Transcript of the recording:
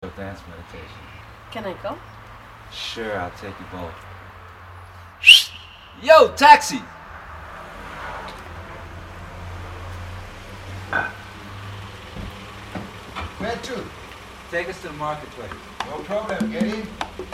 Dance meditation. Can I go? Sure, I'll take you both. Yo, taxi! Where to? Take us to the marketplace. No problem, get in.